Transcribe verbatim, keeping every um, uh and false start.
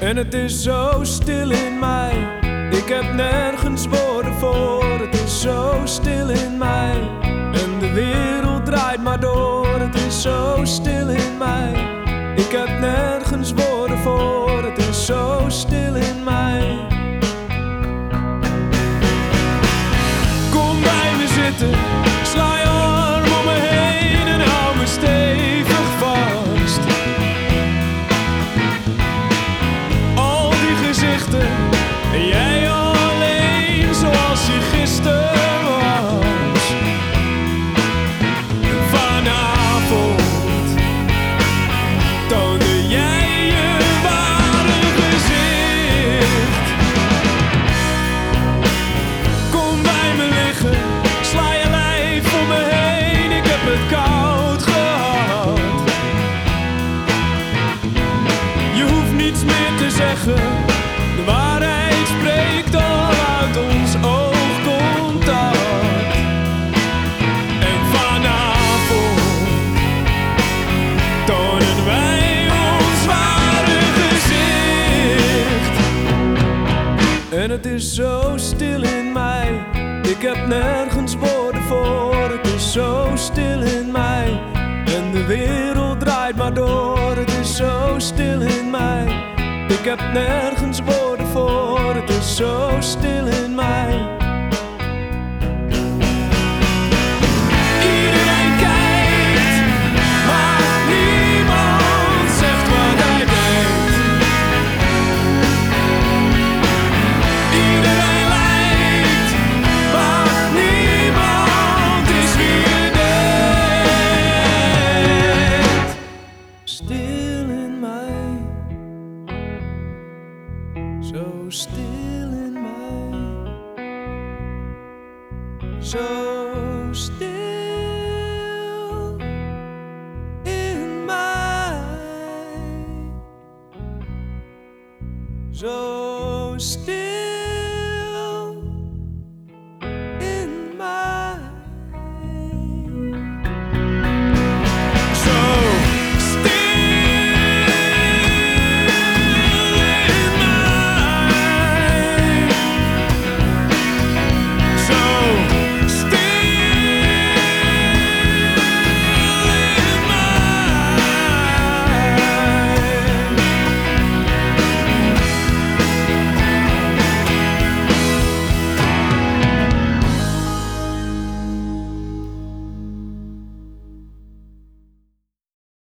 En het is zo stil in mij, ik heb nergens woorden voor. Het is zo stil in mij en de wereld draait maar door. Het is zo stil in mij, ik heb nergens woorden voor. Het is zo stil in mij. Kom bij me zitten, sla je arm om me heen en hou me stevig vast. Al die gezichten en jij alleen zoals je gisteren was. Vanavond toonde jij je ware gezicht. Kom bij me liggen, sla je lijf om me heen, ik heb het koud gehad. Je hoeft niets meer te zeggen, de waarheid spreekt al uit ons oogcontact. En vanavond tonen wij ons ware gezicht. En het is zo stil in mij, ik heb nergens woorden voor. Het is zo stil in mij en de wereld draait maar door. Het is zo stil in mij, ik heb nergens woorden voor. Het is zo stil in mij. Iedereen kijkt, maar niemand zegt wat hij denkt. Iedereen lijkt, maar niemand is wie je denkt. Stil in mij, zo stil in mij, zo stil in mij, zo stil.